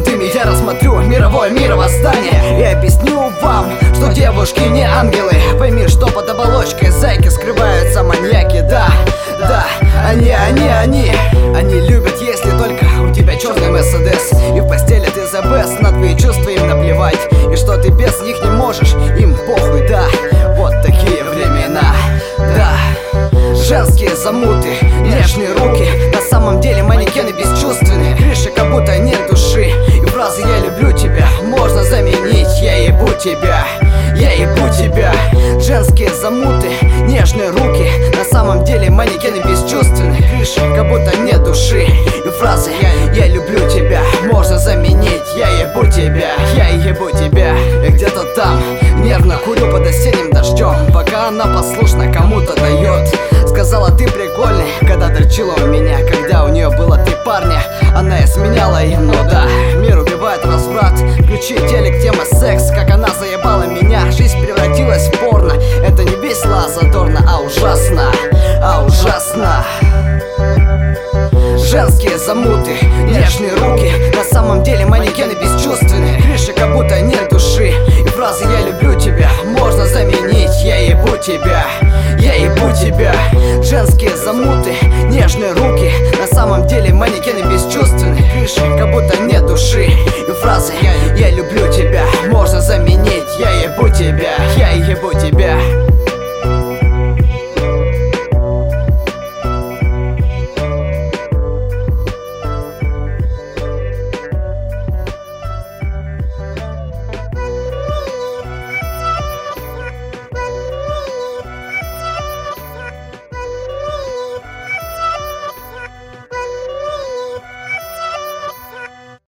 крутыми. Я рассмотрю мировое мировоздание и объясню вам, что девушки не ангелы. Пойми, что под оболочкой зайки скрываются маньяки. Да, да, они любят, если только у тебя черный Мерседес. И в постели ты the best, на твои чувства им наплевать. И что ты без них не можешь, им похуй, да. Вот такие времена, да. Женские замуты, нежные руки, на самом деле манекены бесчувственные. Крыши, как будто нет души. И фразы «я люблю тебя» можно заменить «я ебу тебя». Я ебу тебя. Женские замуты, нежные руки, на самом деле манекены бесчувственные. Крыши, как будто нет души. И фразы «я люблю тебя» можно заменить «я ебу тебя». Я ебу тебя. И где-то там нервно курю под осенним дождем, пока она послушно кому-то дает. Сказала: ты прикольный, когда дрочила у меня. Когда у нее было 3 парня, она изменяла им. Ну да, мир убивает разврат. Включи телек, тема секс, как она заебала меня. Жизнь превратилась в порно. Это не весело, а задорно, а ужасно, а ужасно. Женские замуты, нежные руки, на самом деле манекены бесчувственные. Крыши, как будто нет души. И фразы «я люблю тебя» можно заменить «я ебу тебя». Я ебу тебя. Женские замуты, нежные руки, на самом деле манекены бесчувственные. Крыши, как будто нет души. И фразы «я люблю тебя» можно заменить «я ебу тебя». Я ебу тебя.